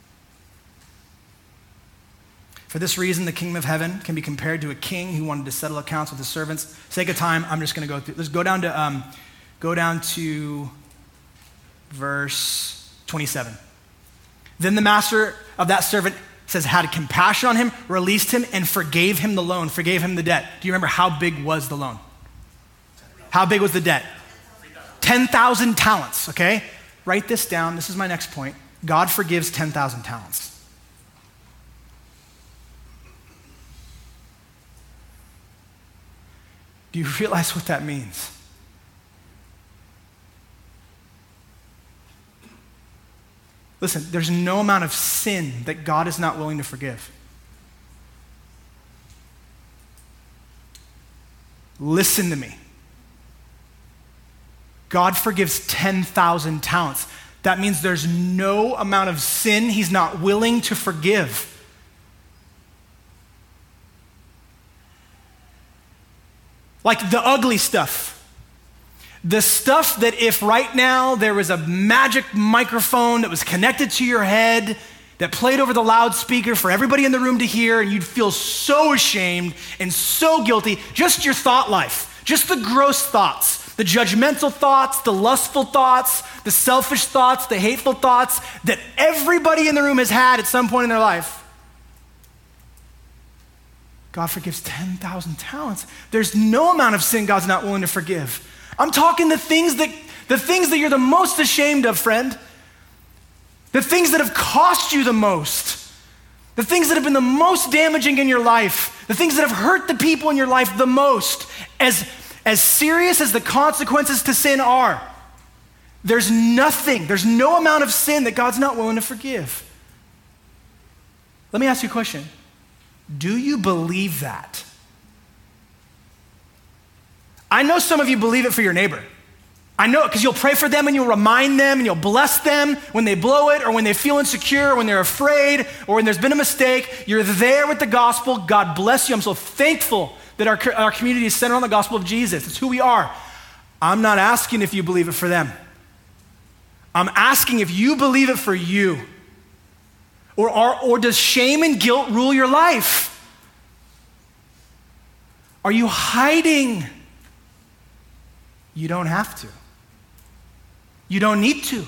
For this reason, the kingdom of heaven can be compared to a king who wanted to settle accounts with his servants. Sake of time, I'm just going to go through. Let's go down to um, go down to verse twenty-seven. Then the master of that servant says, had compassion on him, released him, and forgave him the loan, forgave him the debt. Do you remember how big was the loan? How big was the debt? ten thousand talents, okay? Write this down. This is my next point. God forgives ten thousand talents. Do you realize what that means? Listen, there's no amount of sin that God is not willing to forgive. Listen to me. God forgives ten thousand talents. That means there's no amount of sin he's not willing to forgive. Like the ugly stuff. The stuff that if right now there was a magic microphone that was connected to your head that played over the loudspeaker for everybody in the room to hear, and you'd feel so ashamed and so guilty, just your thought life, just the gross thoughts, the judgmental thoughts, the lustful thoughts, the selfish thoughts, the hateful thoughts that everybody in the room has had at some point in their life. God forgives ten thousand talents. There's no amount of sin God's not willing to forgive. I'm talking the things that the things that you're the most ashamed of, friend. The things that have cost you the most. The things that have been the most damaging in your life. The things that have hurt the people in your life the most. As, as serious as the consequences to sin are, there's nothing, there's no amount of sin that God's not willing to forgive. Let me ask you a question. Do you believe that? I know some of you believe it for your neighbor. I know it because you'll pray for them and you'll remind them and you'll bless them when they blow it or when they feel insecure or when they're afraid or when there's been a mistake. You're there with the gospel. God bless you. I'm so thankful that our, our community is centered on the gospel of Jesus. It's who we are. I'm not asking if you believe it for them. I'm asking if you believe it for you. Or, are, or does shame and guilt rule your life? Are you hiding? You don't have to. You don't need to.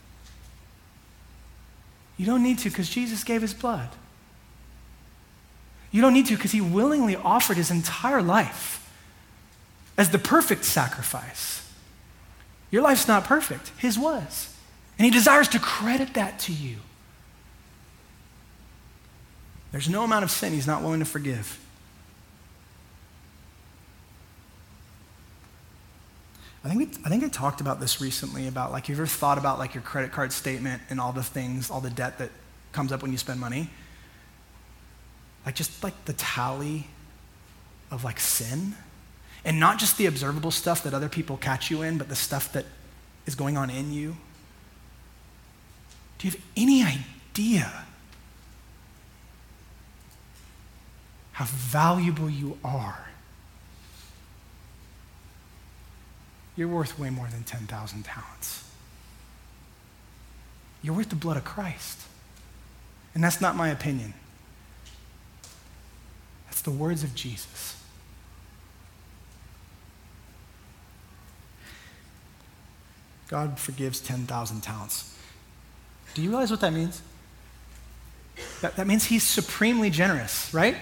You don't need to because Jesus gave his blood. You don't need to because he willingly offered his entire life as the perfect sacrifice. Your life's not perfect. His was. And he desires to credit that to you. There's no amount of sin he's not willing to forgive. I think we, I think I talked about this recently about like, have you ever thought about like your credit card statement and all the things, all the debt that comes up when you spend money? Like just like the tally of like sin, and not just the observable stuff that other people catch you in, but the stuff that is going on in you. Do you have any idea how valuable you are? You're worth way more than ten thousand talents. You're worth the blood of Christ. And that's not my opinion. That's the words of Jesus. God forgives ten thousand talents. Do you realize what that means? That, that means he's supremely generous, right?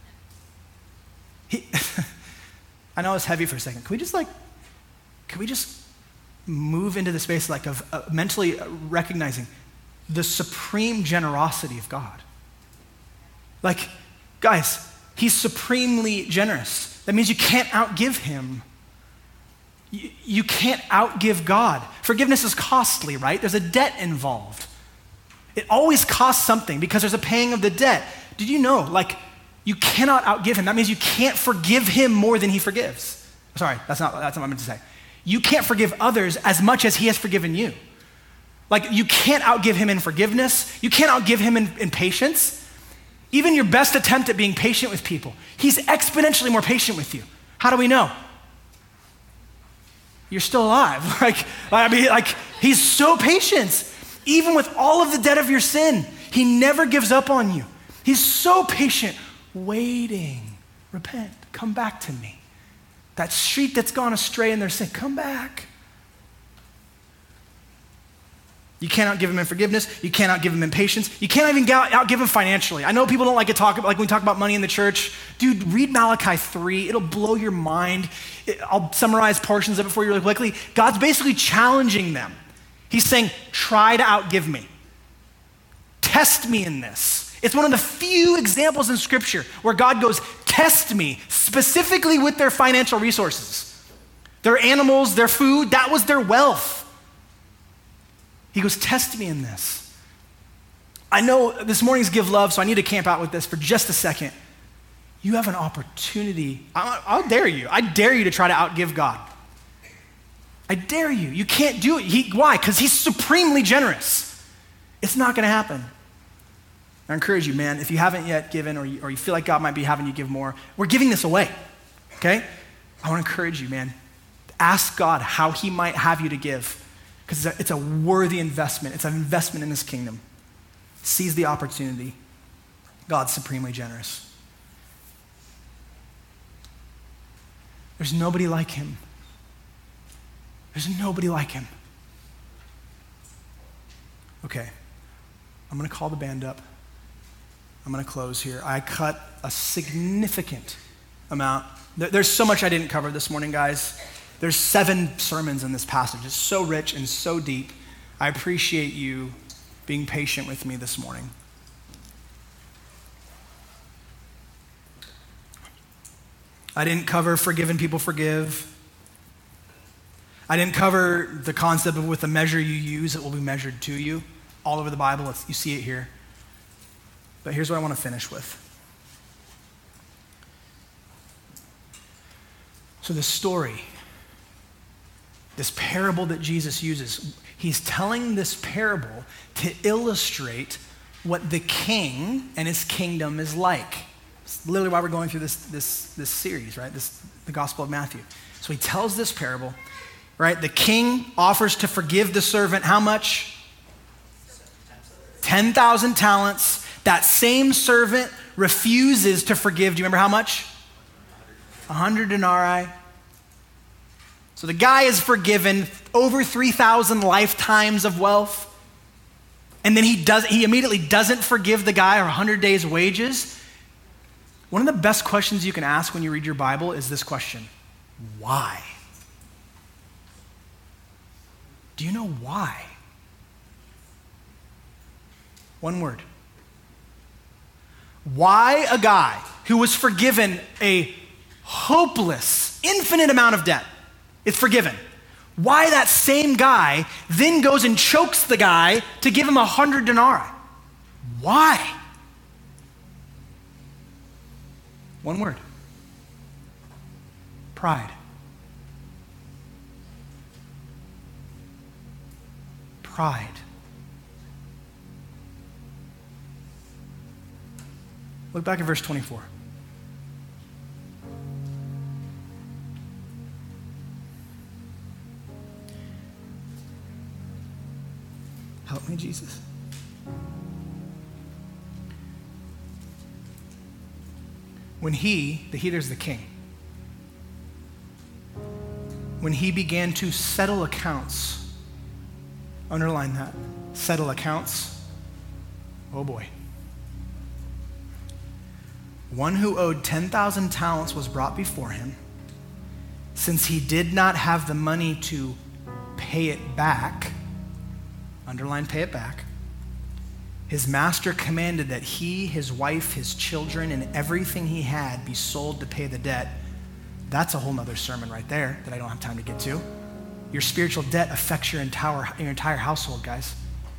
He, I know it's heavy for a second. Can we just like, can we just move into the space like of uh, mentally recognizing the supreme generosity of God? Like, guys, he's supremely generous. That means you can't outgive him. You, you can't outgive God. Forgiveness is costly, right? There's a debt involved. It always costs something because there's a paying of the debt. Did you know, like, you cannot outgive him. That means you can't forgive him more than he forgives. Sorry, that's not, that's not what I meant to say. You can't forgive others as much as he has forgiven you. Like, you can't outgive him in forgiveness. You can't outgive him in, in patience. Even your best attempt at being patient with people, he's exponentially more patient with you. How do we know? You're still alive. Like, I mean, like, he's so patient. Even with all of the debt of your sin, he never gives up on you. He's so patient, waiting. Repent, come back to me. That street that's gone astray in their sin, come back. You cannot give him in forgiveness. You cannot give him in patience. You can't even outgive him financially. I know people don't like to talk about, like when we talk about money in the church. Dude, read Malachi three. It'll blow your mind. It, I'll summarize portions of it for you really quickly. God's basically challenging them. He's saying, try to outgive me. Test me in this. It's one of the few examples in Scripture where God goes, test me, specifically with their financial resources. Their animals, their food, that was their wealth. He goes, test me in this. I know this morning's Give Love, so I need to camp out with this for just a second. You have an opportunity. I'll, I'll dare you. I dare you to try to outgive God. I dare you. You can't do it. He, why? Because he's supremely generous. It's not going to happen. I encourage you, man, if you haven't yet given or you, or you feel like God might be having you give more, we're giving this away, okay? I want to encourage you, man. Ask God how he might have you to give, because it's, it's a worthy investment. It's an investment in his kingdom. Seize the opportunity. God's supremely generous. There's nobody like him. There's nobody like him. Okay, I'm going to call the band up. I'm going to close here. I cut a significant amount. There's so much I didn't cover this morning, guys. There's seven sermons in this passage. It's so rich and so deep. I appreciate you being patient with me this morning. I didn't cover forgiven people forgive. I didn't cover the concept of with the measure you use, it will be measured to you. All over the Bible, it's, you see it here. But here's what I want to finish with. So the story, this parable that Jesus uses, he's telling this parable to illustrate what the king and his kingdom is like. It's literally why we're going through this, this, this series, right? This, the Gospel of Matthew. So he tells this parable, right? The king offers to forgive the servant how much? ten thousand talents. That same servant refuses to forgive. Do you remember how much? one hundred denarii. So the guy is forgiven over three thousand lifetimes of wealth. And then he does he immediately doesn't forgive the guy one hundred days wages. One of the best questions you can ask when you read your Bible is this question: why? Do you know why? One word. Why a guy who was forgiven a hopeless, infinite amount of debt is forgiven? Why that same guy then goes and chokes the guy to give him a hundred denarii? Why? One word. Pride. Pride. Look back at verse twenty-four. Help me, Jesus. When he, the heater's the king, when he began to settle accounts, underline that, settle accounts, oh boy. One who owed ten thousand talents was brought before him. Since he did not have the money to pay it back, underline pay it back, his master commanded that he, his wife, his children, and everything he had be sold to pay the debt. That's a whole nother sermon right there that I don't have time to get to. Your spiritual debt affects your entire, your entire household, guys.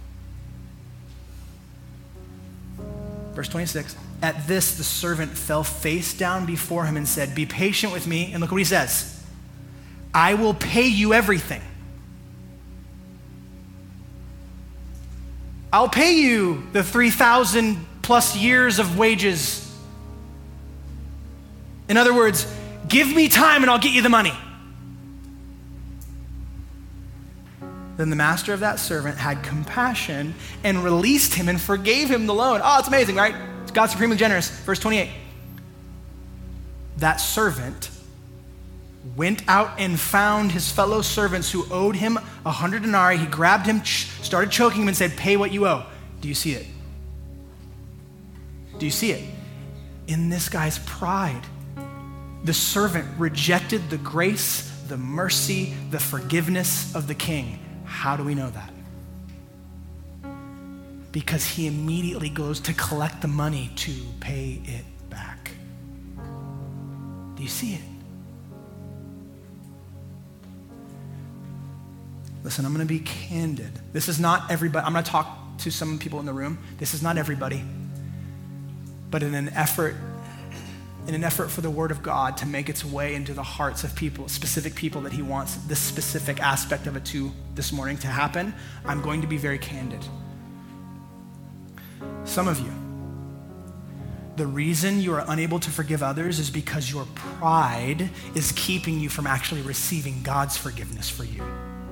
Verse twenty-six, at this the servant fell face down before him and said, be patient with me. And look what he says. I will pay you everything. I'll pay you the three thousand plus years of wages. In other words, give me time and I'll get you the money. Then the master of that servant had compassion and released him and forgave him the loan. Oh, it's amazing, right? It's God supremely generous. Verse twenty-eight. That servant went out and found his fellow servants who owed him a hundred denarii. He grabbed him, started choking him and said, pay what you owe. Do you see it? Do you see it? In this guy's pride, the servant rejected the grace, the mercy, the forgiveness of the king. How do we know that? Because he immediately goes to collect the money to pay it back. Do you see it? Listen, I'm going to be candid. This is not everybody. I'm going to talk to some people in the room. This is not everybody. But in an effort in an effort for the word of God to make its way into the hearts of people, specific people that he wants this specific aspect of it to this morning to happen, I'm going to be very candid. Some of you, the reason you are unable to forgive others is because your pride is keeping you from actually receiving God's forgiveness for you.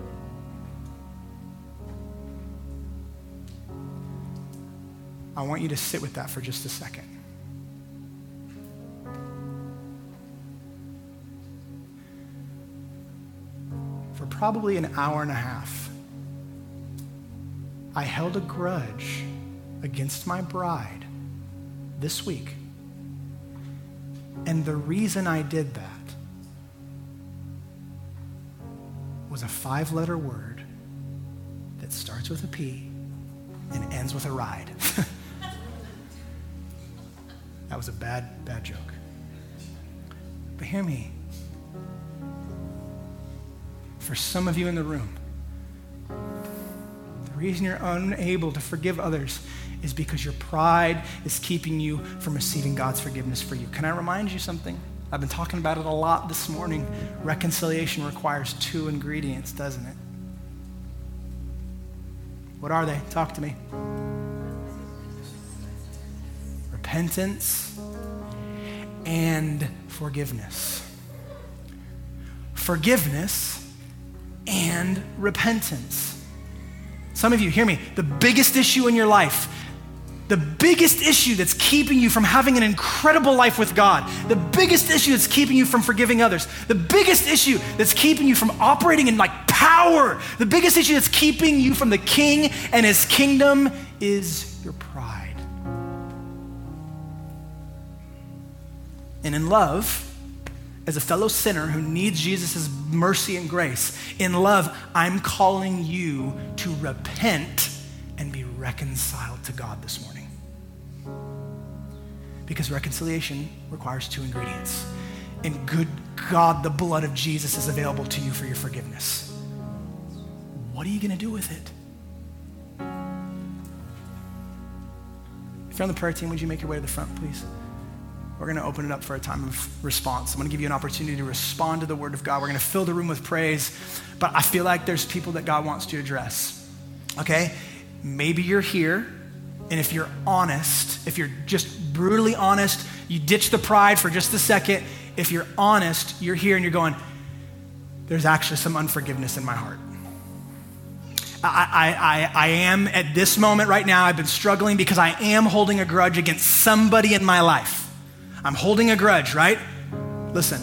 I want you to sit with that for just a second. For probably an hour and a half, I held a grudge against my bride this week. And the reason I did that was a five-letter word that starts with a P and ends with a ride. That was a bad, bad joke. But hear me. For some of you in the room, the reason you're unable to forgive others is because your pride is keeping you from receiving God's forgiveness for you. Can I remind you something? I've been talking about it a lot this morning. Reconciliation requires two ingredients, doesn't it? What are they? Talk to me. Repentance and forgiveness. Forgiveness and repentance. Some of you, hear me, the biggest issue in your life, the biggest issue that's keeping you from having an incredible life with God, the biggest issue that's keeping you from forgiving others, the biggest issue that's keeping you from operating in like power, the biggest issue that's keeping you from the King and his kingdom is your pride. And in love, as a fellow sinner who needs Jesus' mercy and grace, in love, I'm calling you to repent and be reconciled to God this morning. Because reconciliation requires two ingredients. And good God, the blood of Jesus is available to you for your forgiveness. What are you gonna do with it? If you're on the prayer team, would you make your way to the front, please? We're gonna open it up for a time of response. I'm gonna give you an opportunity to respond to the word of God. We're gonna fill the room with praise, but I feel like there's people that God wants to address, okay? Maybe you're here, and if you're honest, if you're just brutally honest, you ditch the pride for just a second. If you're honest, you're here and you're going, there's actually some unforgiveness in my heart. I, I, I, I am at this moment right now, I've been struggling because I am holding a grudge against somebody in my life. I'm holding a grudge, right? Listen,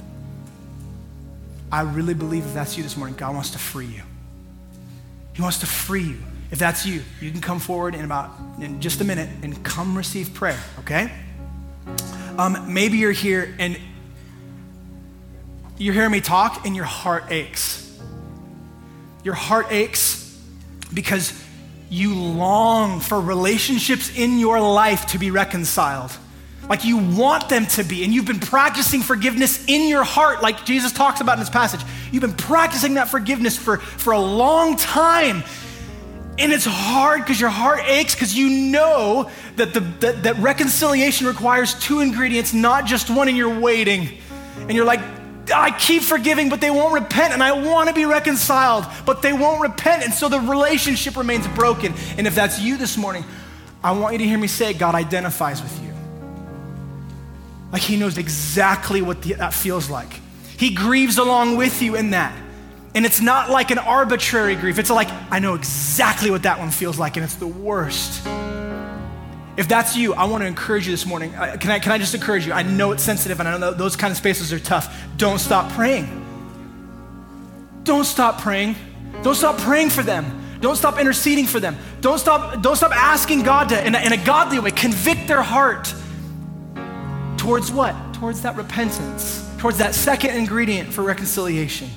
I really believe if that's you this morning, God wants to free you. He wants to free you. If that's you, you can come forward in about, in just a minute and come receive prayer, okay? Um, maybe you're here and you're hearing me talk and your heart aches. Your heart aches because you long for relationships in your life to be reconciled. Like you want them to be, and you've been practicing forgiveness in your heart, like Jesus talks about in this passage. You've been practicing that forgiveness for, for a long time. And it's hard because your heart aches because you know that, the, that, that reconciliation requires two ingredients, not just one, and you're waiting. And you're like, I keep forgiving, but they won't repent, and I want to be reconciled, but they won't repent, and so the relationship remains broken. And if that's you this morning, I want you to hear me say, God identifies with you. Like he knows exactly what the, that feels like. He grieves along with you in that. And it's not like an arbitrary grief. It's like, I know exactly what that one feels like, and it's the worst. If that's you, I want to encourage you this morning. Can I, can I just encourage you? I know it's sensitive, and I know those kind of spaces are tough. Don't stop praying. Don't stop praying. Don't stop praying for them. Don't stop interceding for them. Don't stop, don't stop asking God to, in a, in a godly way, convict their heart. Towards what? Towards that repentance, towards that second ingredient for reconciliation.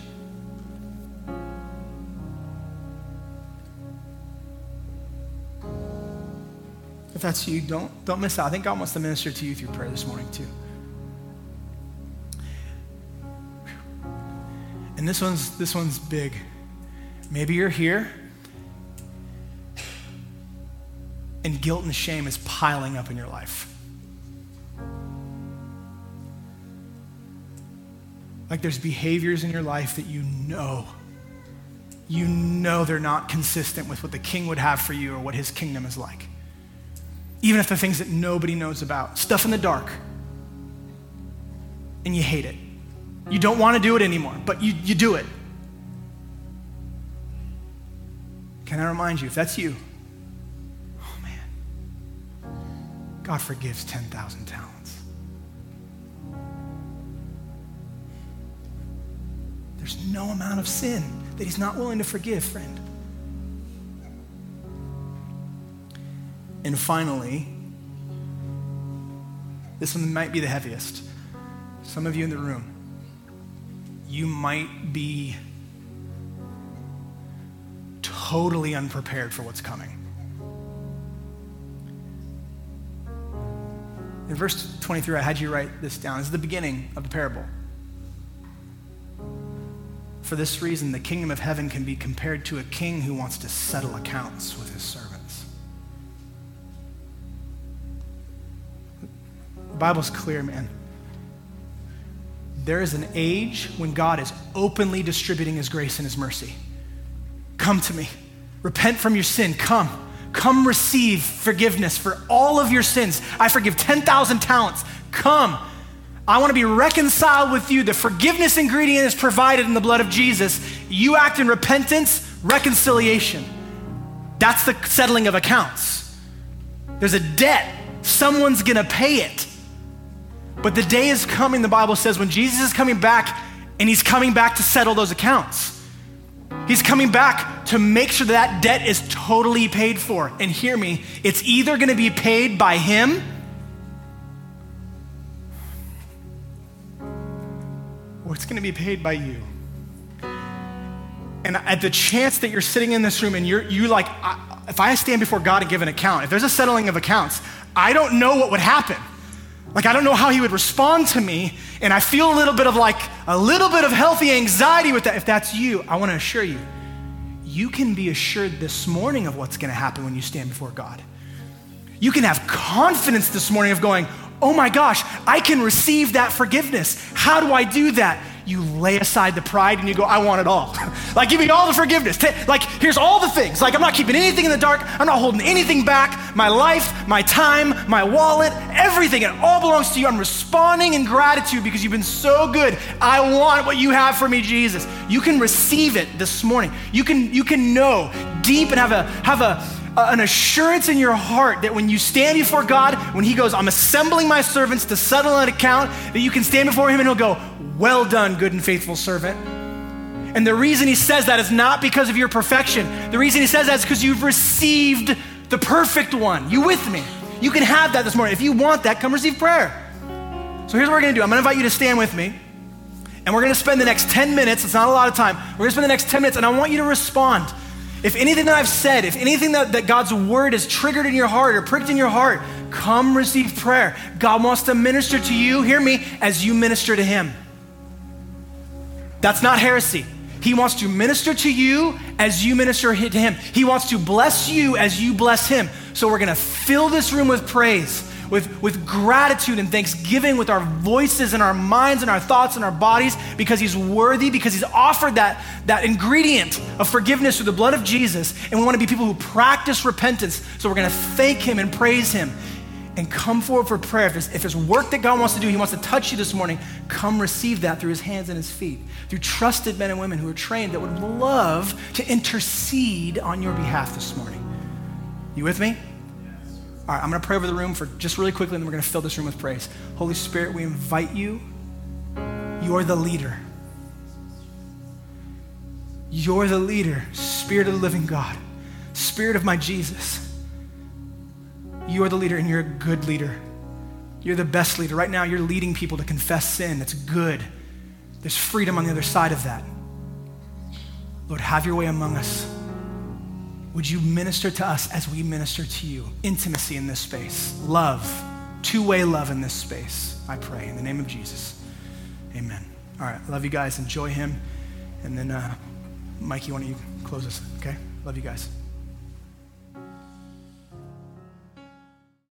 If that's you, don't, don't miss out. I think God wants to minister to you through prayer this morning too. And this one's, this one's big. Maybe you're here and guilt and shame is piling up in your life. Like there's behaviors in your life that you know, you know they're not consistent with what the king would have for you or what his kingdom is like. Even if they're things that nobody knows about, stuff in the dark, and you hate it. You don't want to do it anymore, but you, you do it. Can I remind you, if that's you, oh man, God forgives ten thousand talents. There's no amount of sin that he's not willing to forgive, friend. And finally, this one might be the heaviest. Some of you in the room, you might be totally unprepared for what's coming. In verse twenty-three, I had you write this down. This is the beginning of the parable. For this reason, the kingdom of heaven can be compared to a king who wants to settle accounts with his servants. The Bible's clear, man. There is an age when God is openly distributing his grace and his mercy. Come to me. Repent from your sin. Come. Come receive forgiveness for all of your sins. I forgive ten thousand talents. Come. I want to be reconciled with you. The forgiveness ingredient is provided in the blood of Jesus. You act in repentance, reconciliation. That's the settling of accounts. There's a debt. Someone's going to pay it. But the day is coming, the Bible says, when Jesus is coming back, and he's coming back to settle those accounts. He's coming back to make sure that debt is totally paid for. And hear me, it's either going to be paid by him or it's going to be paid by you. And at the chance that you're sitting in this room and you're you like, I, if I stand before God and give an account, if there's a settling of accounts, I don't know what would happen. Like, I don't know how he would respond to me, and I feel a little bit of like, a little bit of healthy anxiety with that. If that's you, I want to assure you, you can be assured this morning of what's going to happen when you stand before God. You can have confidence this morning of going, oh my gosh, I can receive that forgiveness. How do I do that? You lay aside the pride and you go, I want it all. Like, give me all the forgiveness. Like, here's all the things. Like, I'm not keeping anything in the dark. I'm not holding anything back. My life, my time, my wallet, everything, it all belongs to you. I'm responding in gratitude because you've been so good. I want what you have for me, Jesus. You can receive it this morning. You can, you can know deep and have a, have a, an assurance in your heart that when you stand before God, when he goes, I'm assembling my servants to settle an account, that you can stand before him and he'll go, well done, good and faithful servant. And the reason he says that is not because of your perfection. The reason he says that is because you've received the perfect one. You with me? You can have that this morning. If you want that, come receive prayer. So here's what we're gonna do. I'm gonna invite you to stand with me, and we're gonna spend the next ten minutes, it's not a lot of time, we're gonna spend the next ten minutes, and I want you to respond. If anything that I've said, if anything that, that God's word has triggered in your heart or pricked in your heart, come receive prayer. God wants to minister to you, hear me, as you minister to him. That's not heresy. He wants to minister to you as you minister to him. He wants to bless you as you bless him. So we're gonna fill this room with praise, with, with gratitude and thanksgiving, with our voices and our minds and our thoughts and our bodies, because he's worthy, because he's offered that, that ingredient of forgiveness through the blood of Jesus. And we wanna be people who practice repentance. So we're gonna thank him and praise him and come forward for prayer. If there's, if there's work that God wants to do, he wants to touch you this morning, come receive that through his hands and his feet, through trusted men and women who are trained that would love to intercede on your behalf this morning. You with me? All right, I'm gonna pray over the room for just really quickly, and then we're gonna fill this room with praise. Holy Spirit, we invite you. You're the leader. You're the leader, Spirit of the living God, Spirit of my Jesus. You are the leader, and you're a good leader. You're the best leader. Right now, you're leading people to confess sin. That's good. There's freedom on the other side of that. Lord, have your way among us. Would you minister to us as we minister to you? Intimacy in this space. Love. Two-way love in this space. I pray in the name of Jesus. Amen. All right, love you guys. Enjoy him. And then, uh, Mikey, why don't you close us, okay? Love you guys.